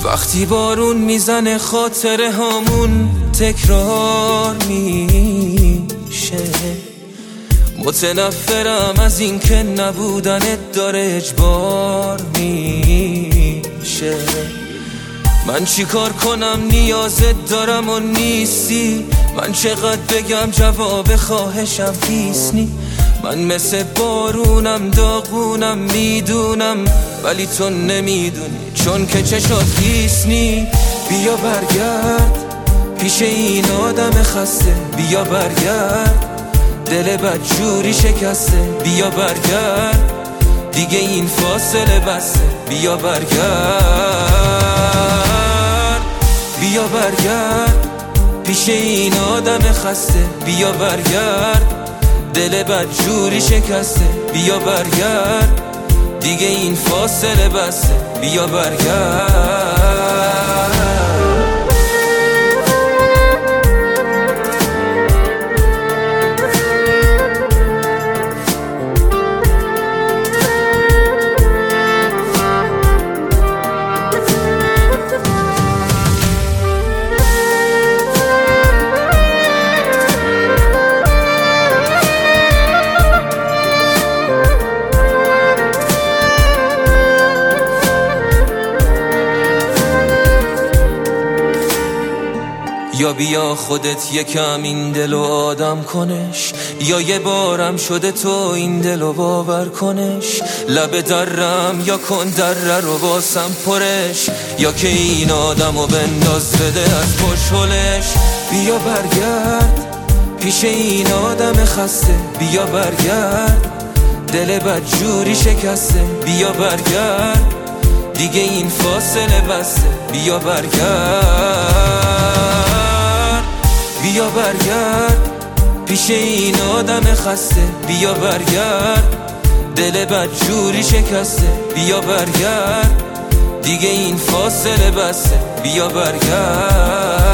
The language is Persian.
وقتی بارون میزنه خاطره هامون تکرار میشه. متنفرم از این که نبودنت داره اجبار میشه. من چی کار کنم نیازت دارم و نیستی، من چقدر بگم جواب خواهشم پیس نی. من مثل بارونم داغونم میدونم، ولی تو نمیدونی چون که چشات خیس نی. بیا برگرد پیش این آدم خسته، بیا برگرد دل بدجوری شکسته. بیا برگرد دیگه این فاصله بسته. بیا برگرد، بیا برگرد پیش این آدم خسته. بیا برگرد دل بدجوری شکسته. بیا برگرد دیگه این فاصله بسته. بیا برگرد. یا بیا خودت یکم این دلو آدم کنش، یا یه بارم شده تو این دلو باور کنش. لب درم یا کن دره رو باسم پرش، یا که این آدمو بنداز بده از پشولش. بیا برگرد پیش این آدم خسته. بیا برگرد دل بدجوری شکسته. بیا برگرد دیگه این فاصله بسته. بیا برگرد، بیا برگرد پیش این آدم خسته. بیا برگرد دل بدجوری شکسته. بیا برگرد دیگه این فاصله بسته. بیا برگرد.